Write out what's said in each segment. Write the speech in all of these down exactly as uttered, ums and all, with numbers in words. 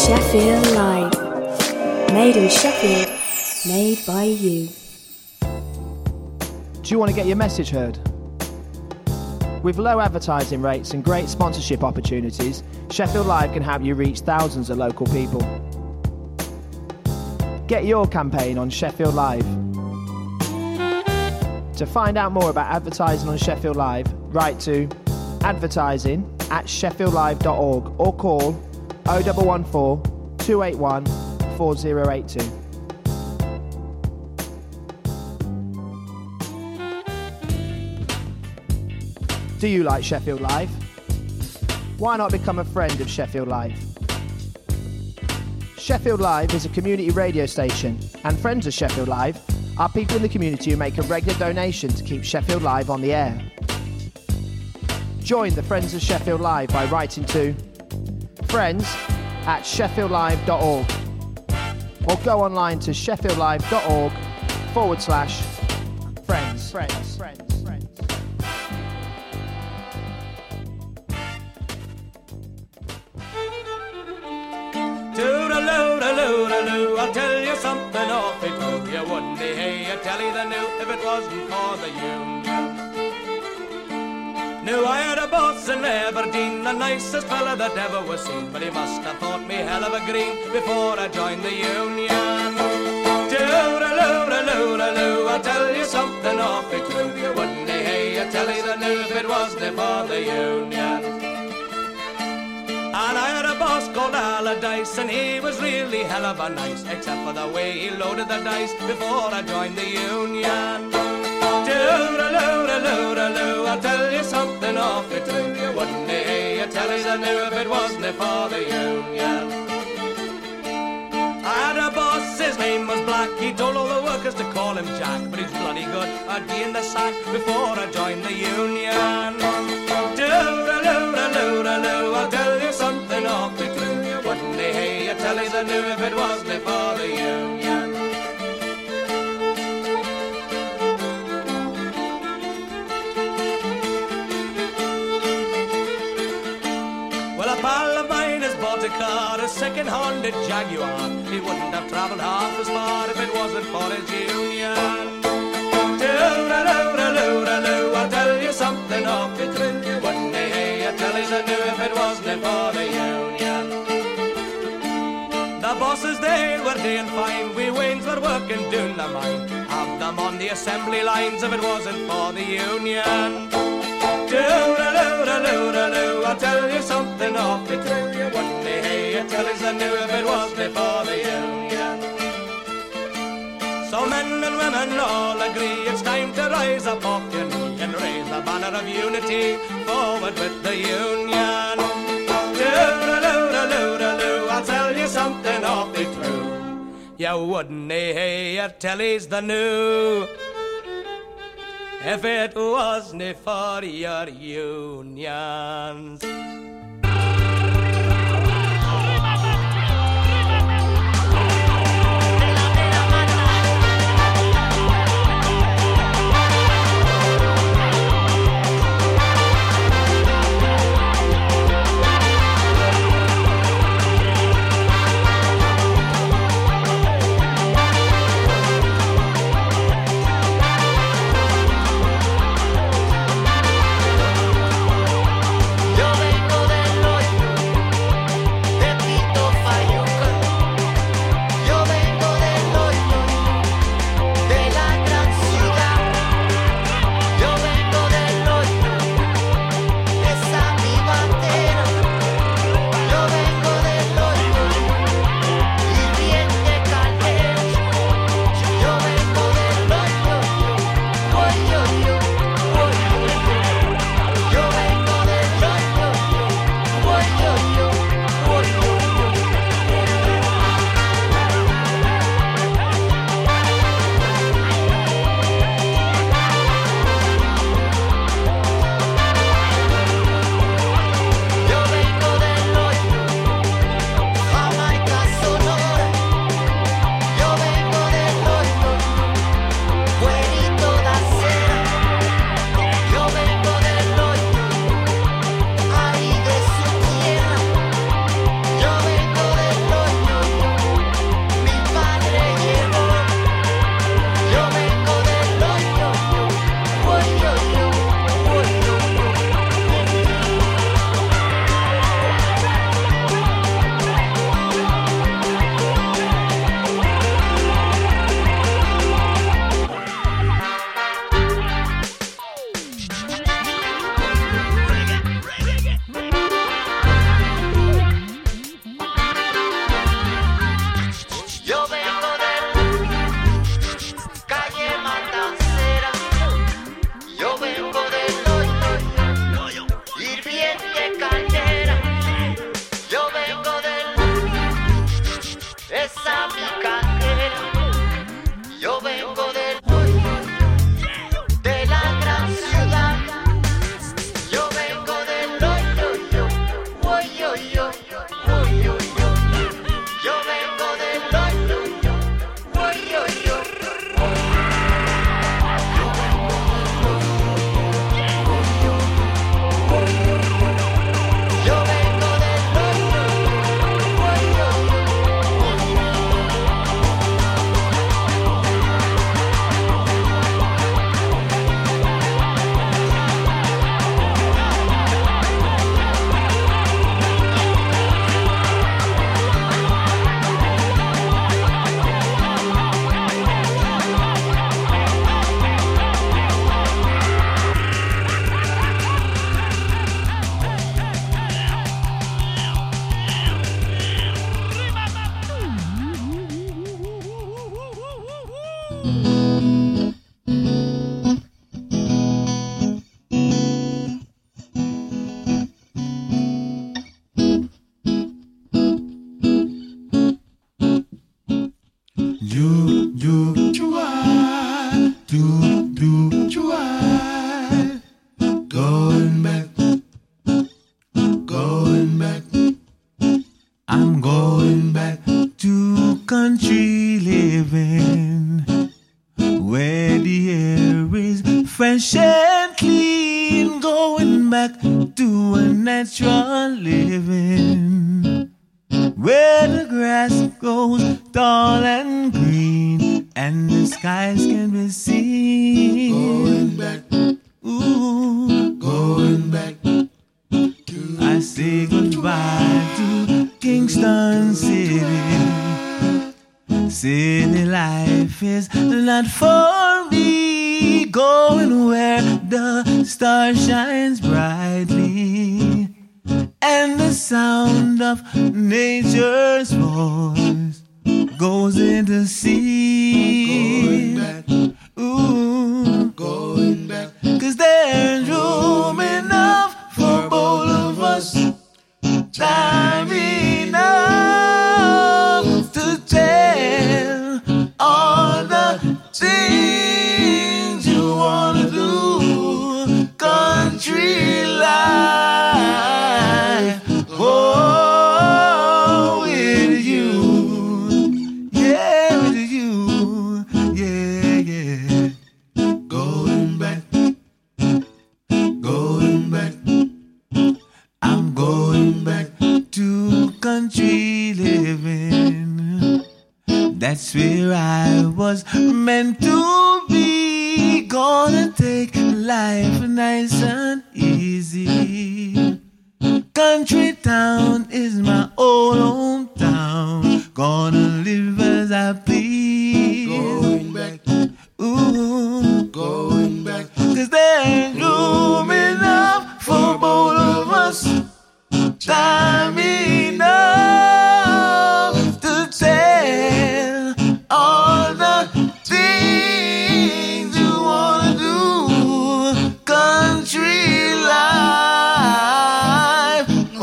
Sheffield Live. Made in Sheffield, made by you. Do you want to get your message heard? With low advertising rates and great sponsorship opportunities, Sheffield Live can help you reach thousands of local people. Get your campaign on Sheffield Live. To find out more about advertising on Sheffield Live, write to advertising at sheffield live dot org or call oh one one four, two eight one, four oh eight two. Do you like Sheffield Live? Why not become a friend of Sheffield Live? Sheffield Live is a community radio station, and friends of Sheffield Live are people in the community who make a regular donation to keep Sheffield Live on the air. Join the Friends of Sheffield Live by writing to friends at sheffield live dot org or go online to sheffield live dot org forward slash friends. Friends. Friends. Toodaloo-daloo-daloo, I'll tell you something awfully true. You wouldn't be hey, I'd tell you the new if it wasn't for the union. Knew I had a boss in Aberdeen, the nicest fella that ever was seen, but he must have thought me hell of a green before I joined the union. Toodaloo-daloo-daloo, I'll tell you something awfully true. You wouldn't be hey, I'd tell you the new if it wasn't for the union. And I had a boss called Allardyce, and he was really hell of a nice, except for the way he loaded the dice before I joined the union. Toodaloo-daloo-daloo, I'll tell you something awfully true. You wouldn't hey, I'd tell you the new if it wasn't for the union. I had a boss, his name was Black. He told all the workers to call him Jack, but he's bloody good, I'd be in the sack before I joined the union. Toodaloo-daloo-daloo, I'll tell you something awfully true. You wouldn't hey, I'd tell you the new if it wasn't for the union. Well, a pal of mine has bought a car, a second-handed Jaguar. He wouldn't have travelled half as far if it wasn't for his union. Toodaloo-daloo-daloo, I'll tell you something awfully true. You wouldn't hey, I'd tell you the new if it wasn't for the union. The bosses, they were doing fine. We Waynes were working down the mine. Have them on the assembly lines if it wasn't for the union. Toodaloo-daloo-daloo, I'll tell you something awfully true. You wouldn't hey, I'd tell you the new if it wasn't for the union. So men and women all agree it's time to rise up off your knee and raise the banner of unity forward with the union. Toodaloo-daloo-daloo, I'll tell you something awfully true. You wouldn't hey, I'd tell you's the new if it wasn't for your unions. Yo vengo de picadera. Yo vengo del pueblo, de la gran ciudad. Yo vengo del hoyo, yo, voy, yo, yo, voy, yo, yo. Yo vengo del hoyo, yo, voy, yo, yo. Yo vengo del hoyo, voy, yo, yo. You, you, try, do, do, try. Going back, going back. I'm going back to country living, where the air is fresh and clean. Going back to a natural living, where the grass grows tall and green, and the skies can be seen. Going back, ooh, going back. I say goodbye to Kingston City. City life is not for me. Going where the star shines brightly, and the sound of nature's voice goes into sea. Going back, ooh, going back. 'Cause there's room enough for both of us. Time enough to tell all the things you wanna do. Country life, oh, with you, yeah, with you, yeah, yeah. Going back, going back. I'm going back to country living. That's where I was meant to be. Gonna take life nice and easy. Country town is my old hometown. Gonna live as I please. Going back, ooh, going back. 'Cause there's room enough for both of us. Time enough to tell all the things you wanna do. Country life,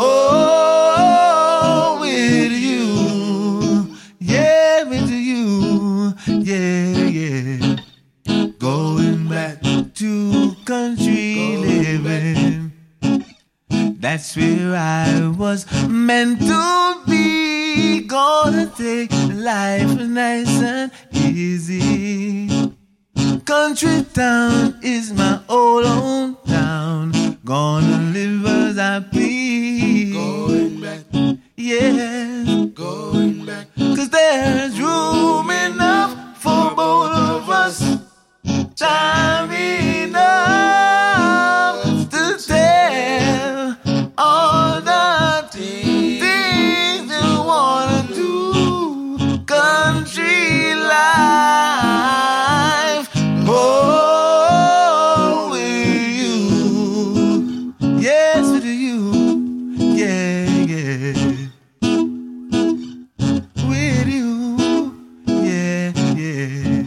oh, with you, yeah, with you, yeah, yeah. Going back to country living. That's where I was meant to be. Gonna take life nice and easy. Country town is my old hometown. Gonna live as I please. Going back, yeah, going back. 'Cause there's room enough for both of us. Time enough to tell all the things you wanna do. Country life, oh, with you, yes, with you, yeah, yeah, with you, yeah, yeah.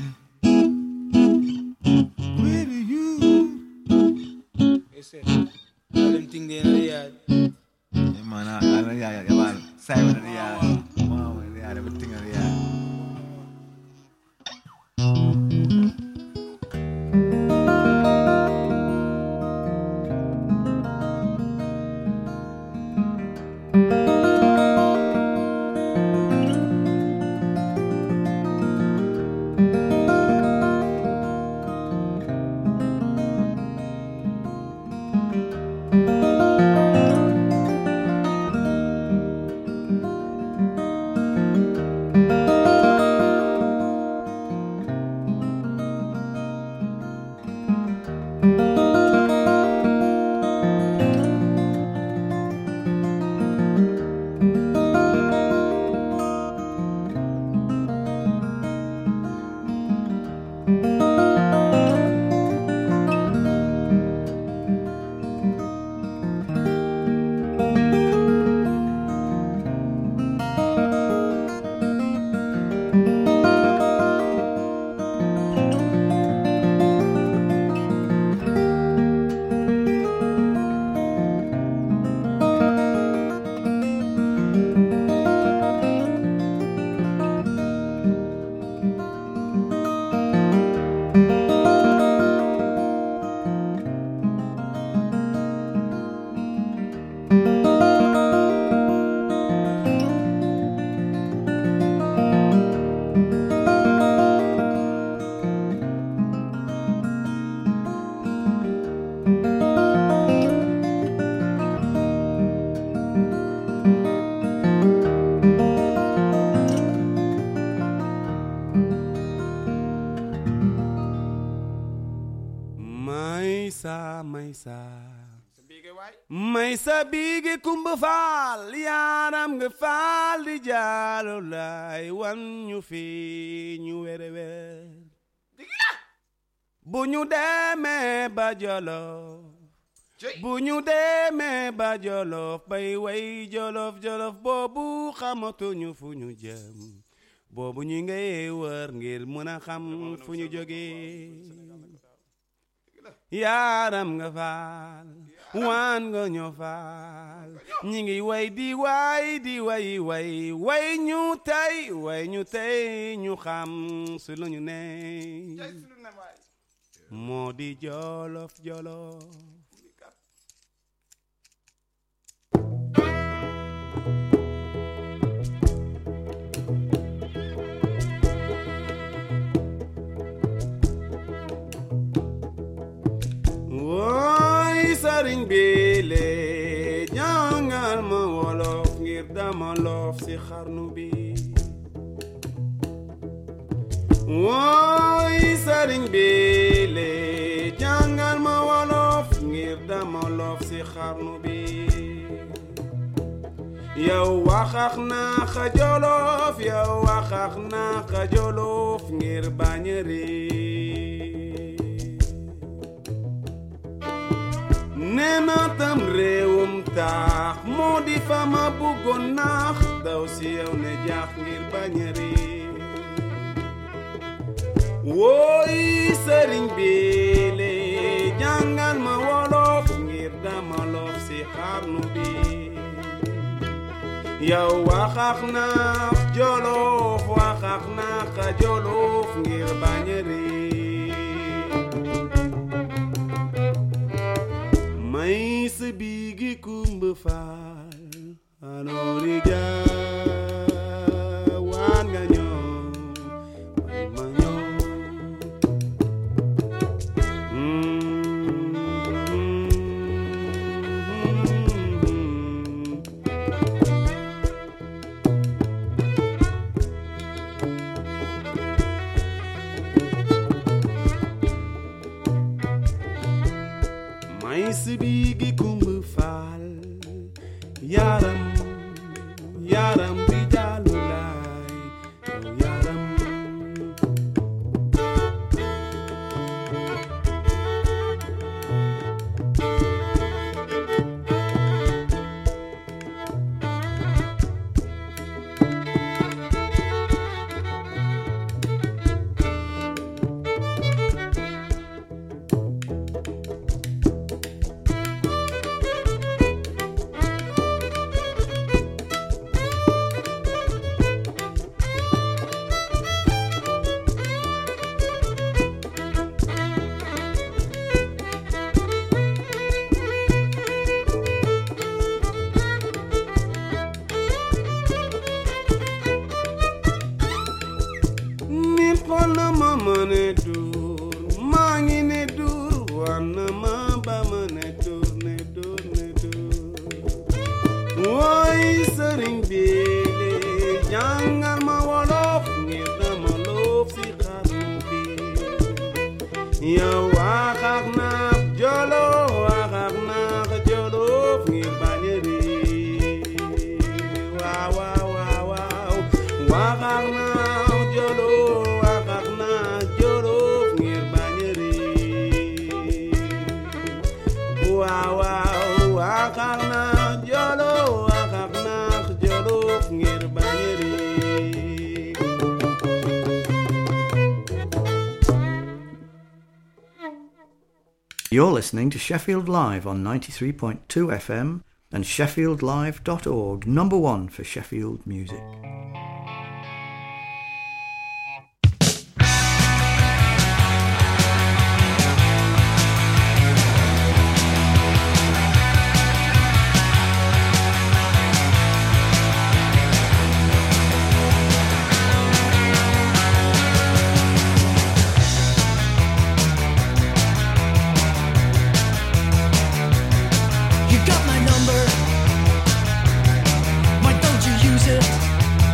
Yeah, man, I, I, yeah, yeah, man. Simon, yeah, wow, yeah, everything, yeah. Maysa Maysa biige Kumba Faal yaaram nga faal di jaalo lay wan ñu fi ñu were wer bu ñu demee ba Jolof bu ñu demee ba Jolof bay way Jolof Jolof boobu xamatuñu fu ñu jëm boobu ñu ngay wër ngir mën a xam fu ñu jógee yaaram nga faal waan nga ñoo faal ñi ngi way di way di way way way ñu tey way ñu tey ñu xam su lu ñu ne moo di Jolof Jolof woy sëriñ bi le jàngal ma wolof ngir dama loof ci xarnu bi woy sëriñ bi le jàngal ma wolof ngir dama loof ci xarnu bi yow waxax naa xa Jolof yow waxax naa xa Jolof ngir bañ a neena tam réewum taax moo di fa ma bëggoon naax daw si yow ne jaax ngir bañ a réer wooy sëriñ bi le jàngal ma wolof ngir dama loof si xarnu bi yow waxax naax Jolof waxax naax Jolof ngir bañ a réer Maysa biige Kumba Faal anoori jaa waan nga ñoo way ma ñoo Maysa biige Kumba Faal yaram yaram bi jaalu laay yaram You're listening to Sheffield Live on ninety-three point two F M and sheffield live dot org, number one for Sheffield music. You got my number, why don't you use it?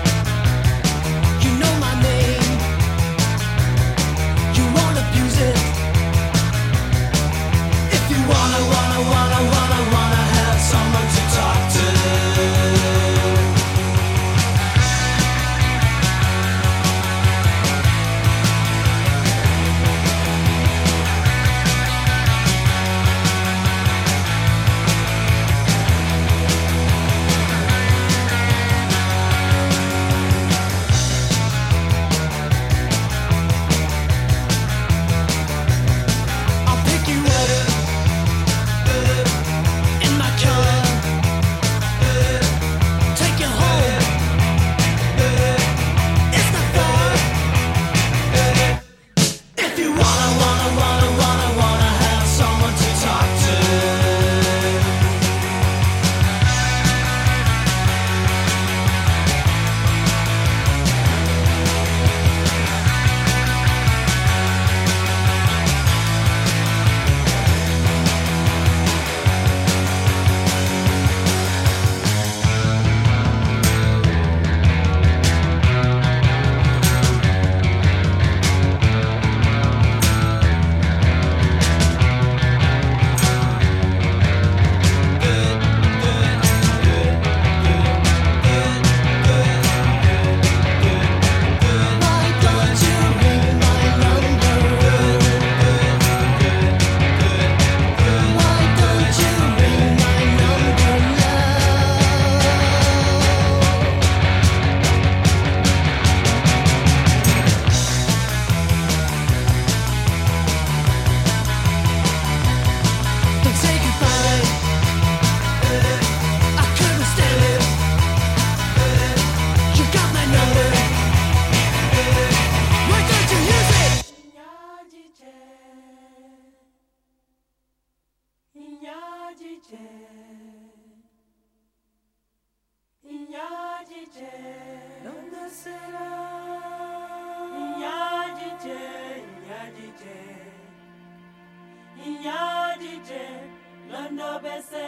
Inyadije, Londo Bese.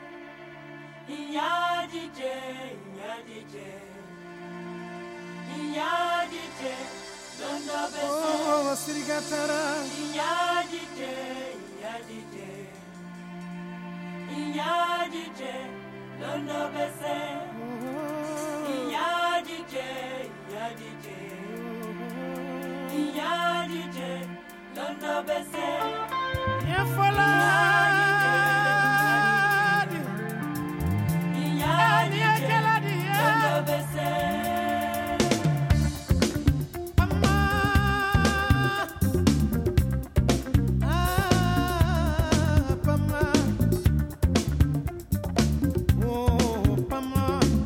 Inyadije, Inyadije. Inyadije, Londo Bese. Oh, Sirigatara. Inyadije, Inyadije. Inyadije, Londo Bese. Inyadije, Inyadije. Inyadije, Londo Bese. Yefoladi. Inyadije, Londo Bese. Pama. Ah, Pama. Oh, Pama.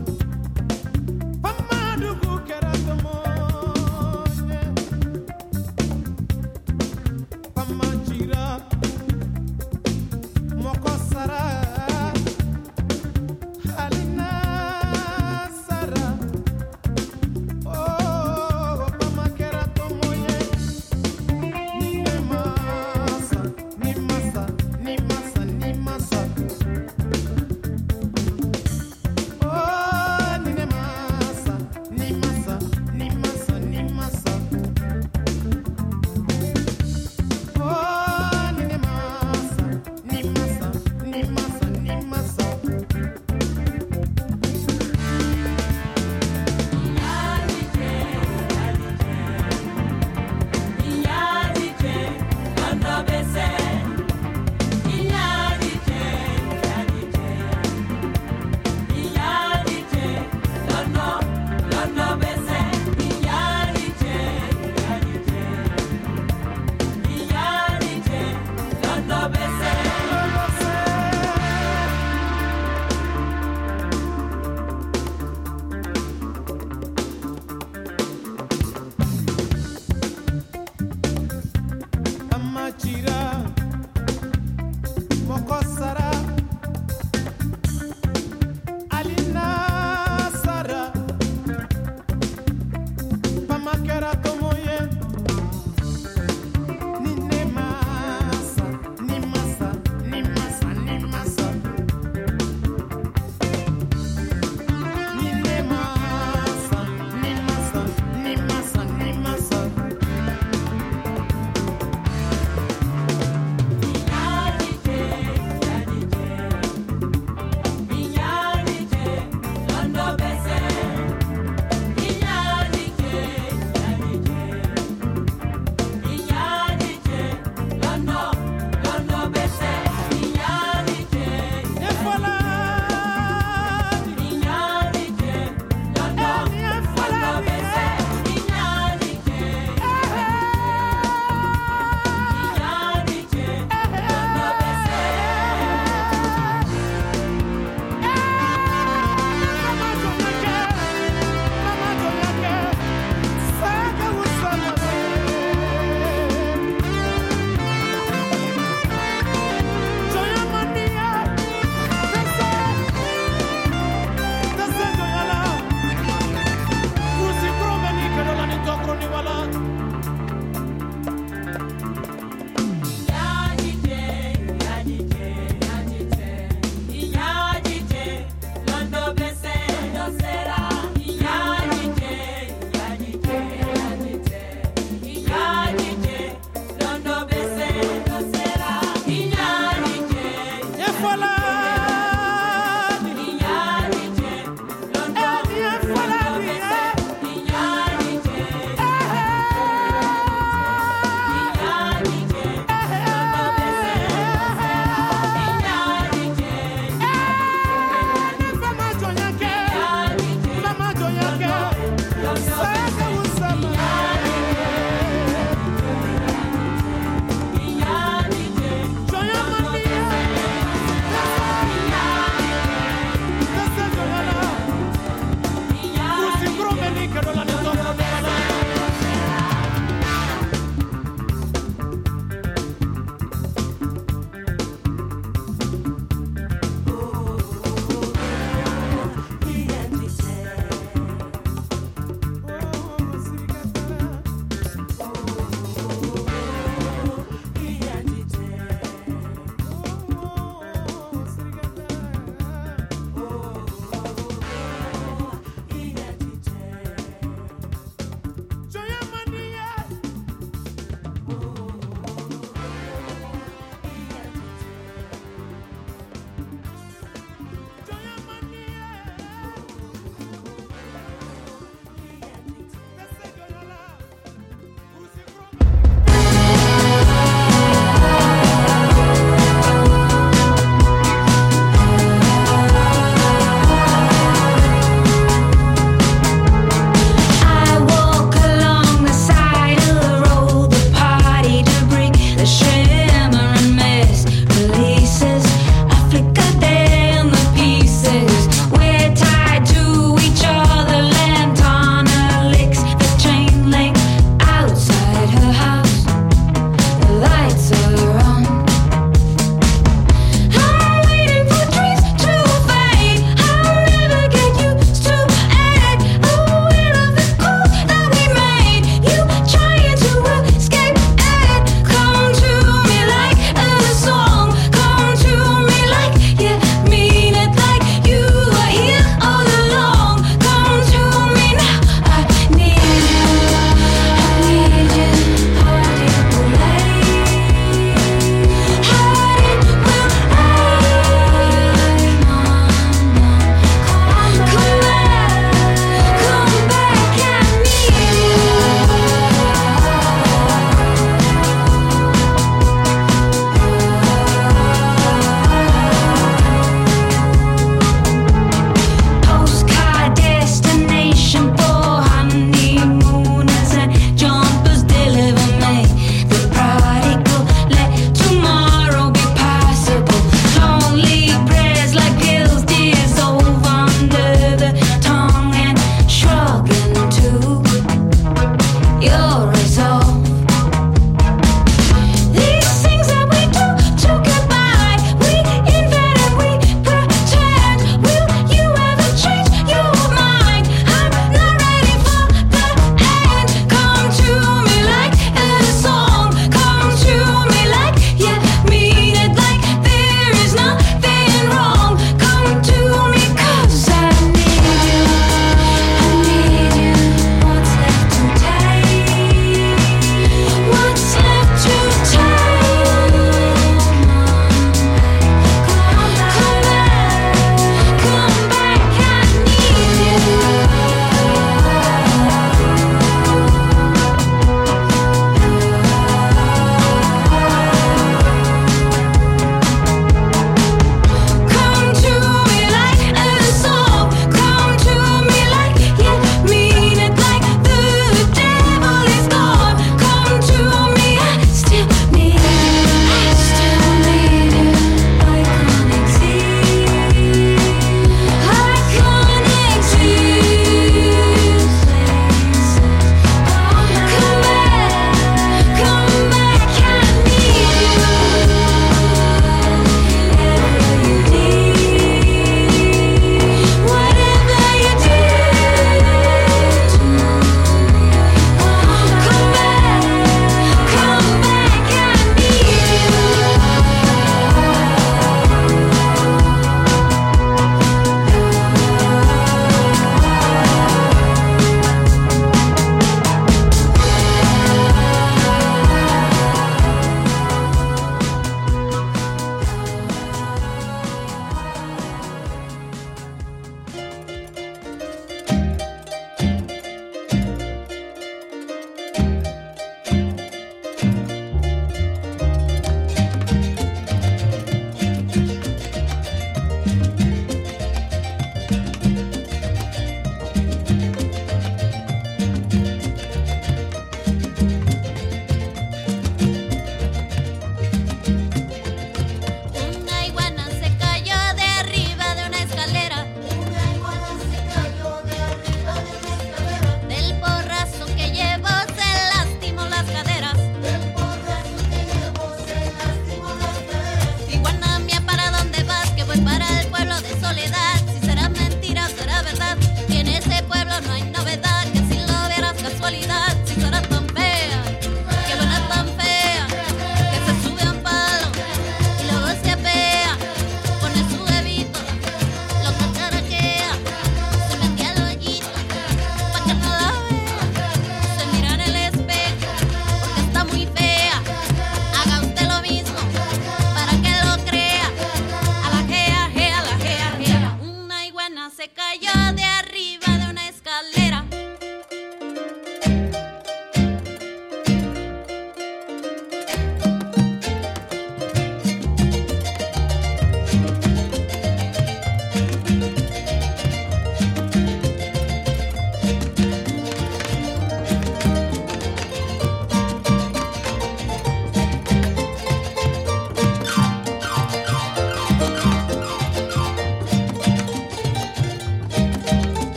Pama dugu keratomonye. Pama chira.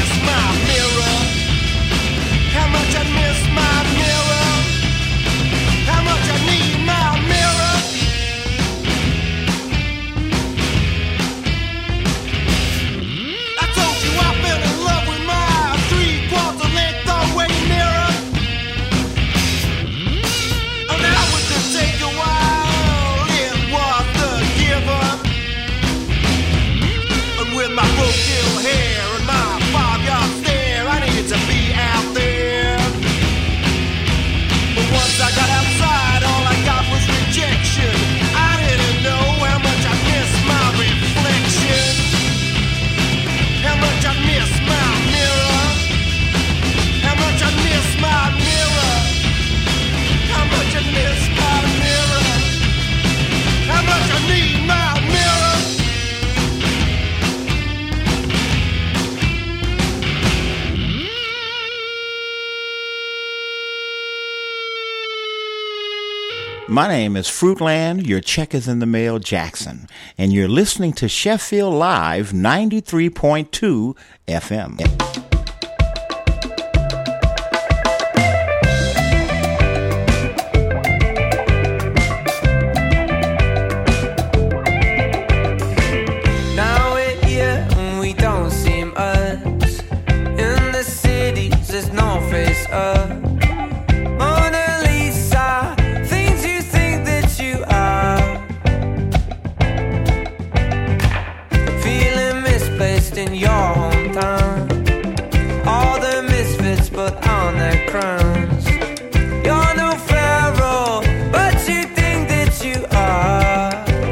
miss my mirror. How much I miss my mirror. How much I need my mirror. I told you I fell in love with my three-quarter length away mirror. And that was to take a while. It was the giver. And with my broken hair and my five-yard stare, I needed to be out there. But once I got outside, all I got was rejection. I didn't know how much I missed my reflection. How much I miss my mirror. How much I miss my mirror. How much I miss my mirror. How much I need my mirror. My name is Fruitland, your check is in the mail, Jackson, and you're listening to Sheffield Live ninety-three point two F M. Now we're here and we don't seem us. In the cities there's no face up. Mona Lisa, things you think that you are. Feeling misplaced in your hometown. All the misfits put on their crowns. You're no pharaoh, but you think that you are.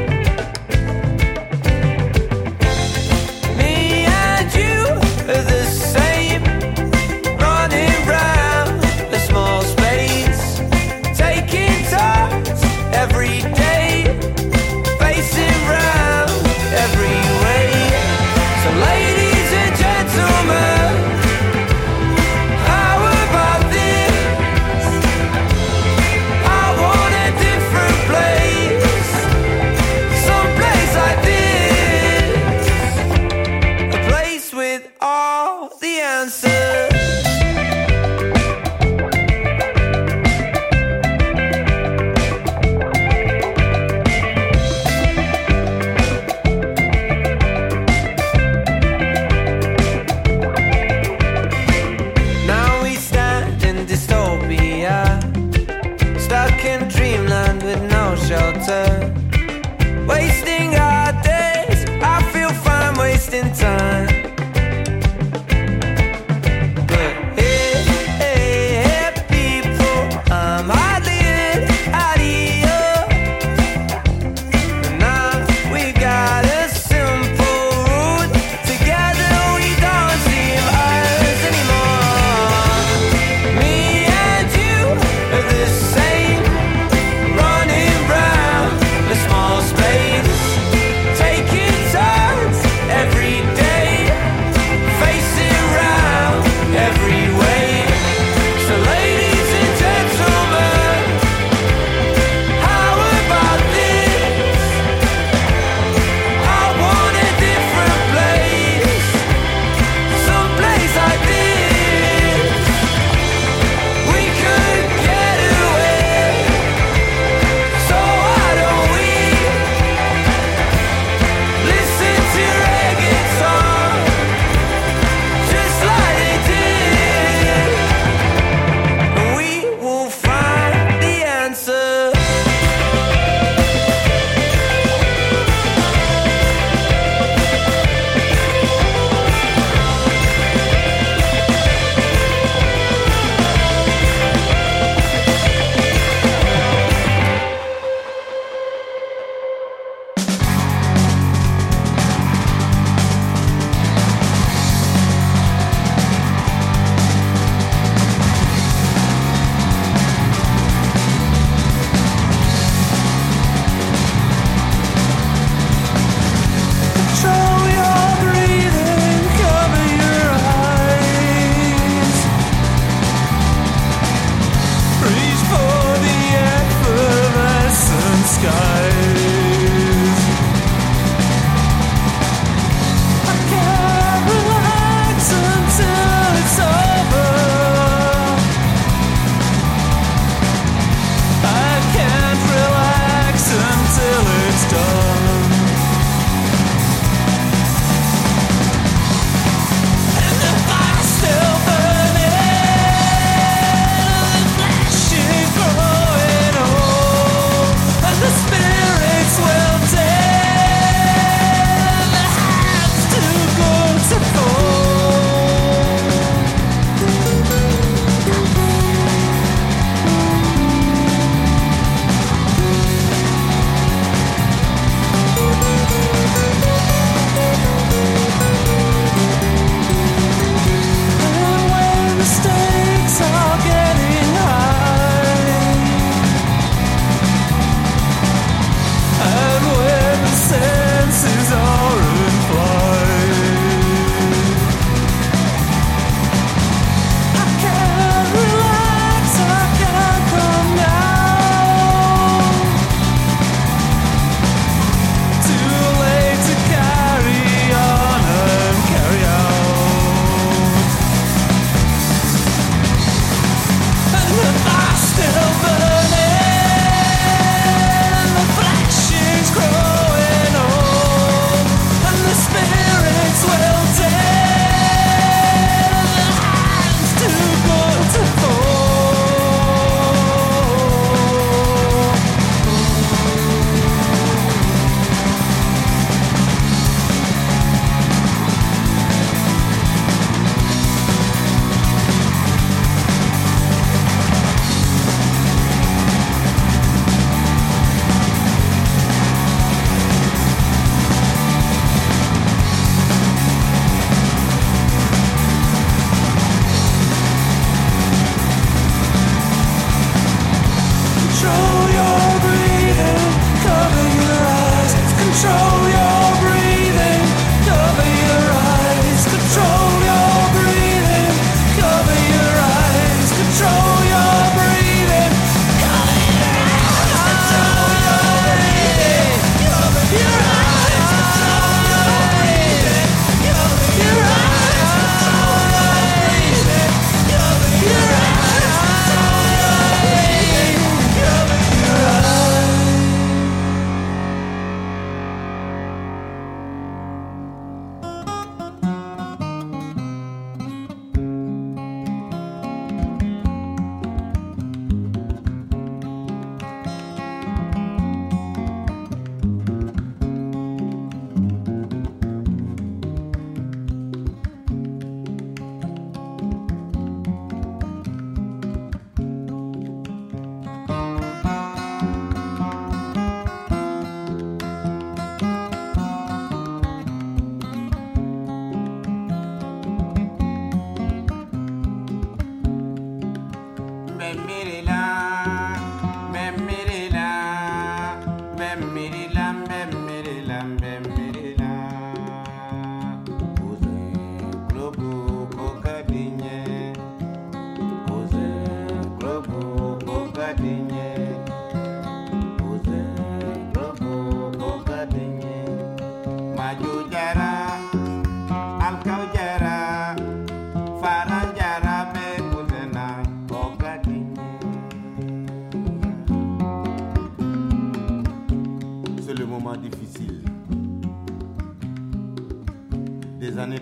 Me and you are the same, running round a small space, taking turns every day, facing round every way. So ladies and gentlemen, how about this? I want a different place, someplace like this, a place with all the answers. Now we stand in dystopia, stuck in dreamland with no shelter, wasting our days. I feel fine wasting time.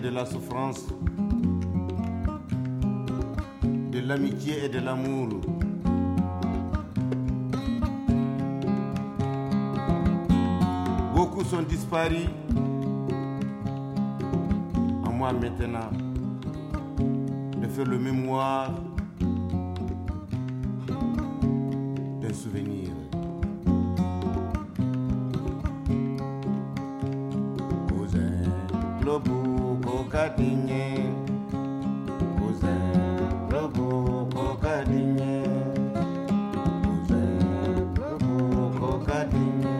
de la souffrance, de l'amitié et de l'amour. Beaucoup sont disparus. À moi maintenant de faire le mémoire d'un souvenir. Cousin Lobo Kokadinye, Cousin Lobo Kokadinye, Cousin Lobo Kokadinye.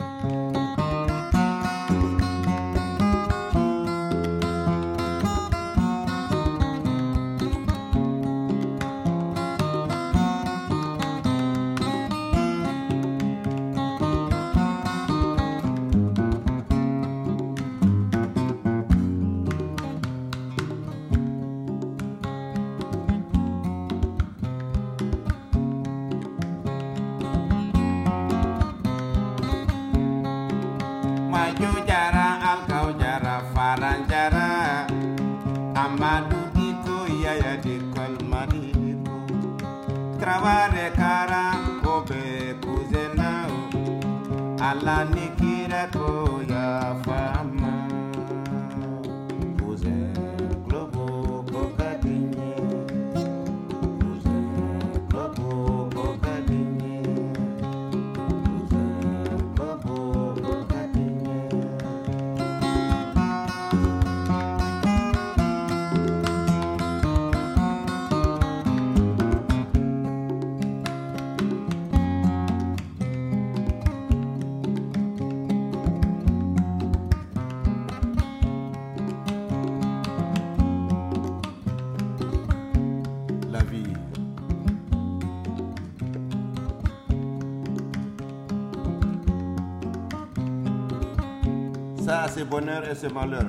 Amadou Diko Yaya Dikol Madiko Travare Kara Kobe Kuzenao Ala Nikira Koya Fama Kuzen Globo Kokadinye Kuzen Globo Kokadinye Kuzen Globo Kokadinye. Ça, c'est bonheur et c'est malheur.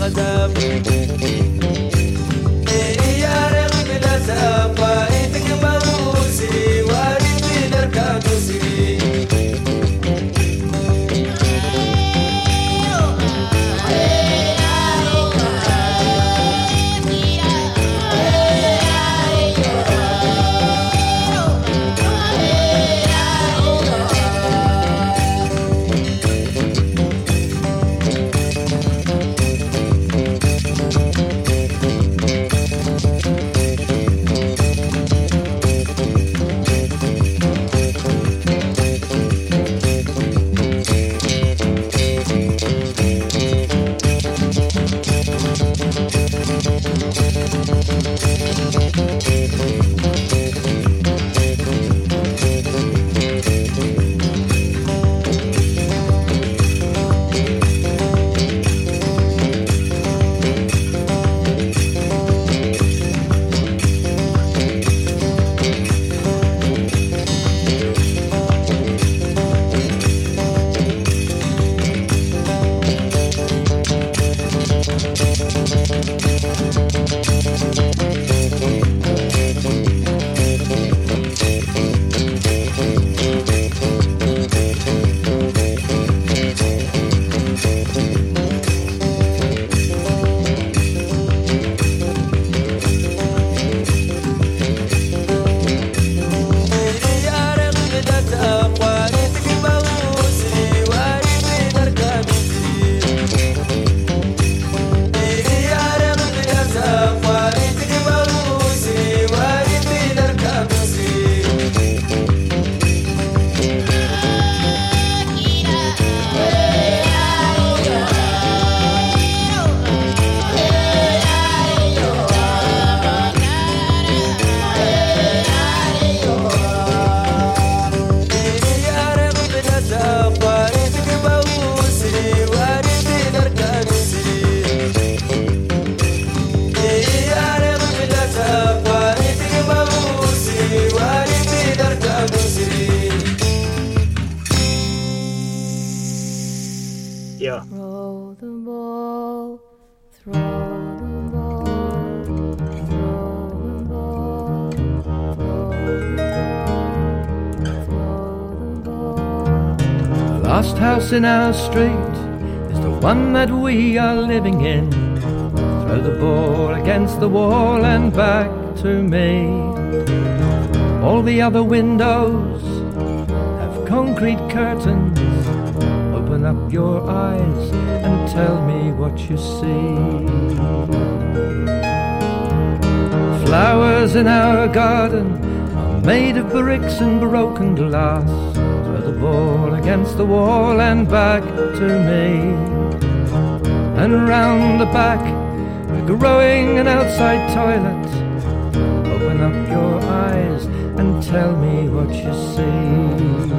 غزاب يا رغم الأساب وإنتك مروسي وارد نركادوسي Throw the ball, throw the ball, throw the ball, throw the ball. The last house in our street is the one that we are living in. Throw the ball against the wall and back to me. All the other windows have concrete curtains. Open up your eyes and tell me what you see. Flowers in our garden are made of bricks and broken glass. Throw the ball against the wall and back to me. And round the back we're growing an outside toilet. Open up your eyes and tell me what you see.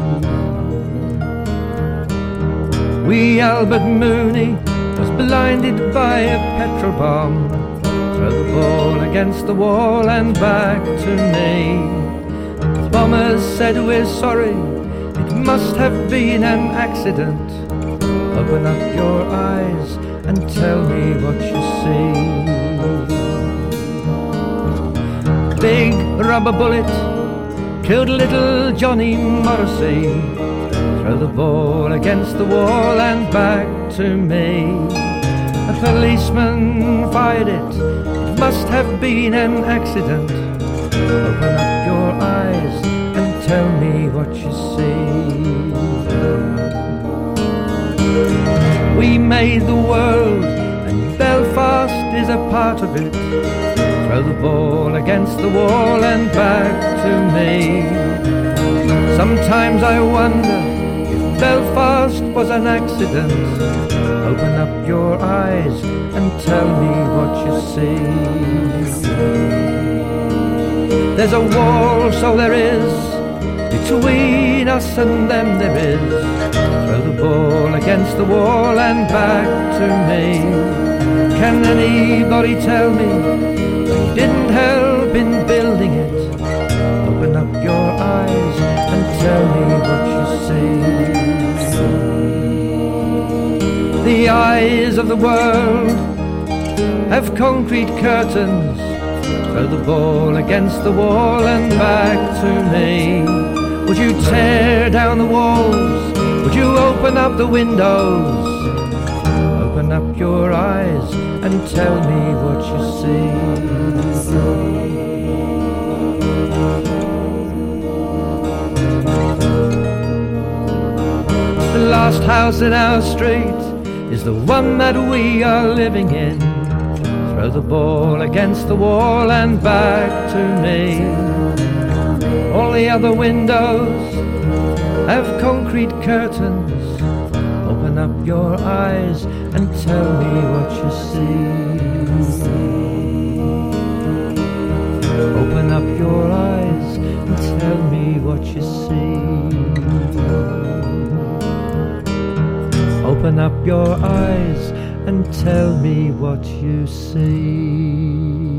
Wee Albert Mooney was blinded by a petrol bomb. Throw the ball against the wall and back to me. The bombers said we're sorry, it must have been an accident. Open up your eyes and tell me what you see. Big rubber bullet killed little Johnny Morrissey. Throw the ball against the wall and back to me. A policeman fired it, it must have been an accident. Open up your eyes and tell me what you see. We made the world and Belfast is a part of it. Throw the ball against the wall and back to me. Sometimes I wonder if Belfast was an accident. Open up your eyes and tell me what you see. There's a wall, so there is, between us and them there is. Throw the ball against the wall and back to me. Can anybody tell me they didn't help in building it? Open up your eyes and tell me what you see. The eyes of the world have concrete curtains. Throw the ball against the wall and back to me. Would you tear down the walls? Would you open up the windows? Open up your eyes and tell me what you see. The last house in our street is the one that we are living in. Throw the ball against the wall and back to me. All the other windows have concrete curtains. Open up your eyes and tell me what you see. Open up your eyes and tell me what you see. Open up your eyes and tell me what you see.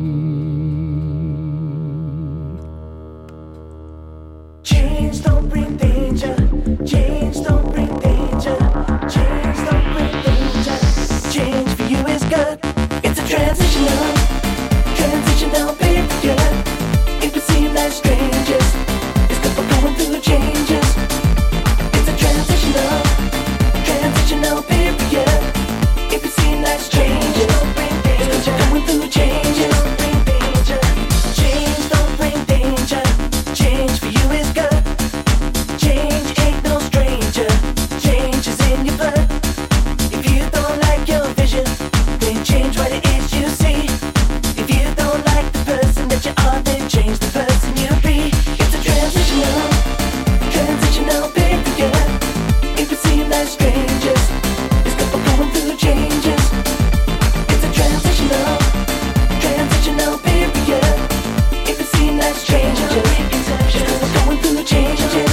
Change don't bring danger. Change don't bring danger. Change don't bring danger. Change for you is good. It's a transitional, transitional period. It would seem like strangers. It's good for going through changes. It's a transitional, transitional period. It would seem like strangers. Don't bring danger. It's good for going through changes. Don't bring danger. Change don't bring danger. Change for you is good. Change ain't no stranger. Change is in your blood. If you don't like your vision, then change what it is you see. If you don't like the person that you are, then change the person you be. It's a transitional, transitional period. It would seem like strangers. It's good for going through changes. It's a transitional, transitional period. It would seem like strangers. It's going through changes.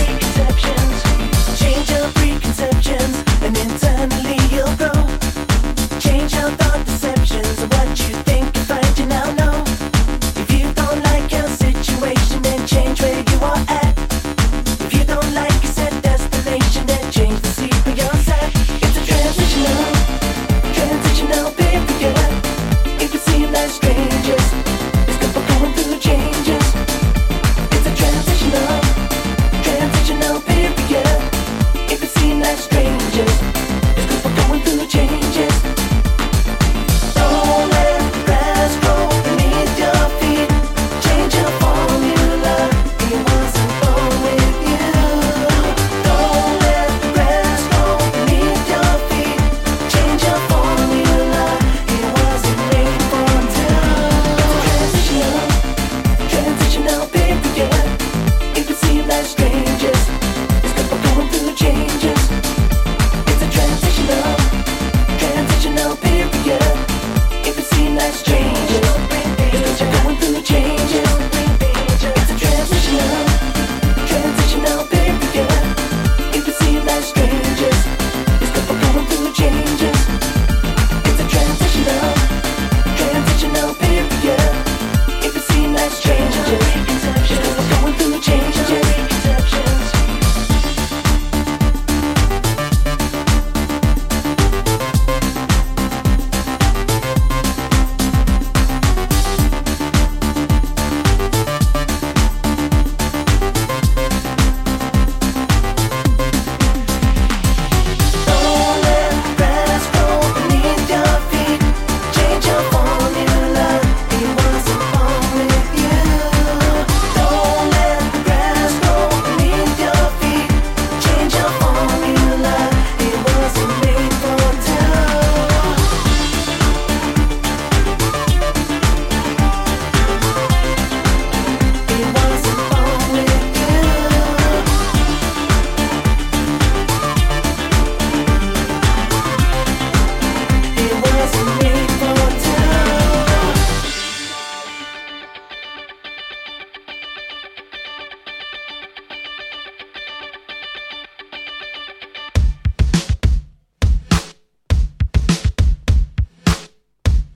Change your preconceptions, and internally you'll grow. Change your thought deceptions, and what you think you find you now know. If you don't like your situation, then change where you are at. If you don't like your set destination, then change the seat where you're sat. It's a transitional, transitional period. It would seem like strangers. It's good for going through changes. It's a transitional, transitional period. It would seem like strangers. It's good for going through changes. Don't let the grass grow beneath your feet. Change your formula. It wasn't born with you. Don't let the grass grow beneath your feet. Change your formula. It wasn't made for two. Transitional, transitional period. It would seem like strangers. It's good for going through changes. It's a transitional, transitional period. It would seem like strangers. It's good for going through changes. It's a transitional, transitional period. It would seem like strangers. It's good for going through changes. It's a transitional, transitional period. It would seem like strangers. It's good for going through changes. Don't let the grass grow beneath your feet. Change your formula. It wasn't born with you. Don't let the grass grow beneath your feet. Change your formula. It wasn't made for two. It wasn't born with you. It wasn't made for two.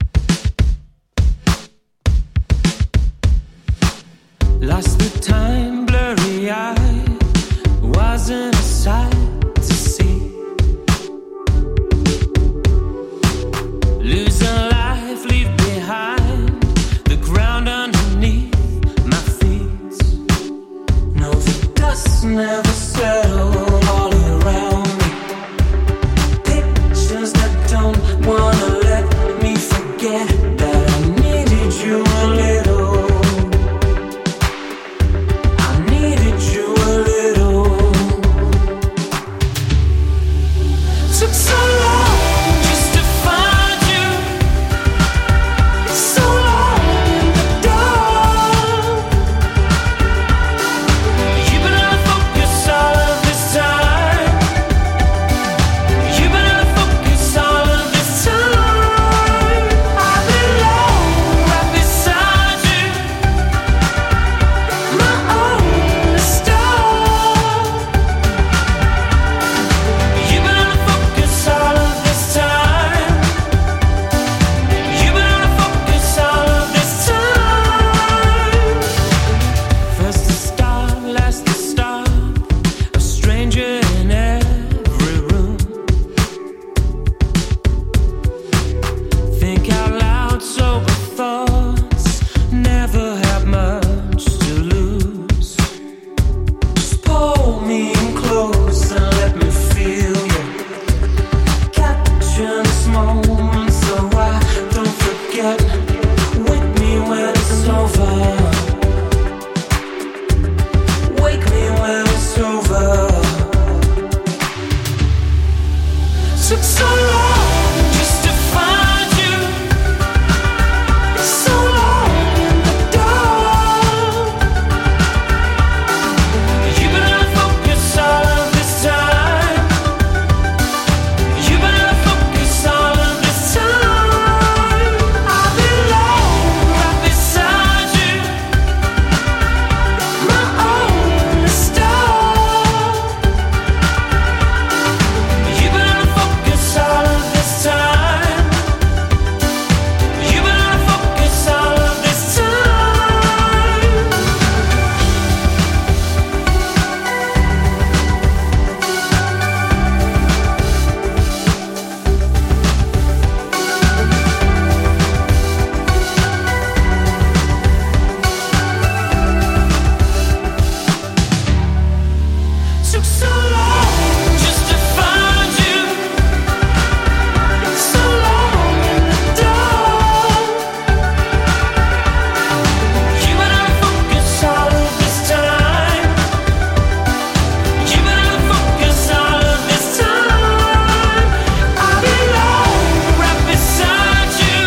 Lost the time